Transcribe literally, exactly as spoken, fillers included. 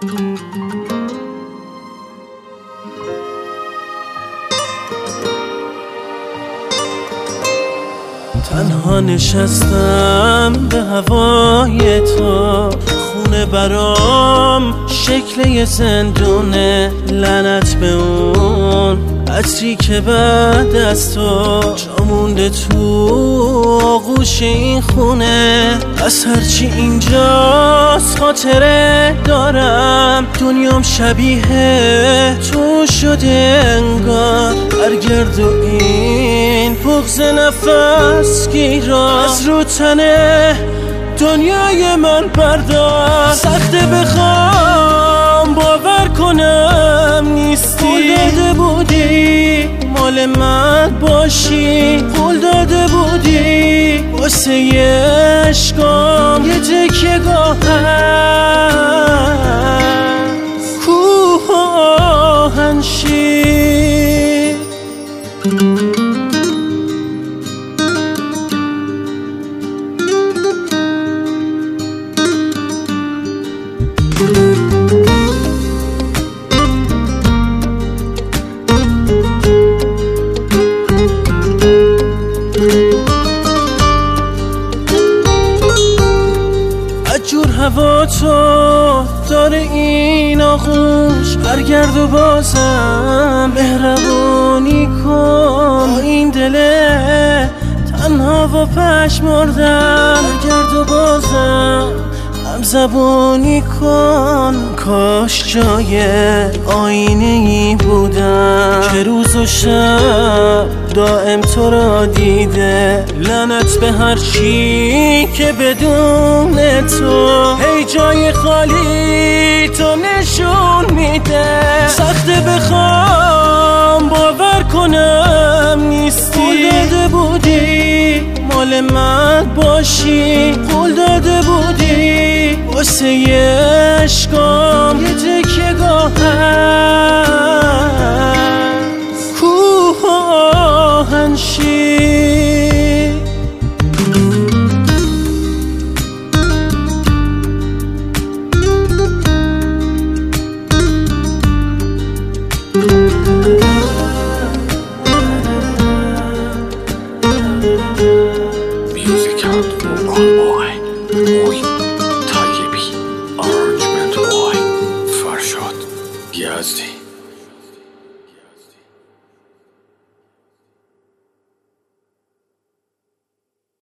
تنها نشستم به هوای تو، خونه برام شکل یه زندونه. لعنت به اون عطری که بعد از تو جا مونده تو آغوش این خونه. از هرچی اینجاست خاطره دارم، دنیام شبیه تو شده انگار. برگرد و این بغض نفس گیرا از رو تنه دنیای من بردار. سخته بخوام باور کنم نیستی، قول داده بودی مال من باشی، قول داده بودی واسه عشقام یه تکیه گاه هست، کوه و آهنشی. جور هوا تو داره این آغوش، برگرد و بازم مهربانی کن. این دل تنها و پشمردم، برگرد و بازم هم زبانی کن. کاش جای آینه ای بودم که روز و شب دائم تو را دیده. لعنت به هر چی که بدون تو هی جای خالی تو نشون میده. سخته بخوام باور کنم نیستی، قول داده بودی مال من باشی، قول داده بودی واسه عشقام یه تکیه گاه هست، کوه و آهنشی.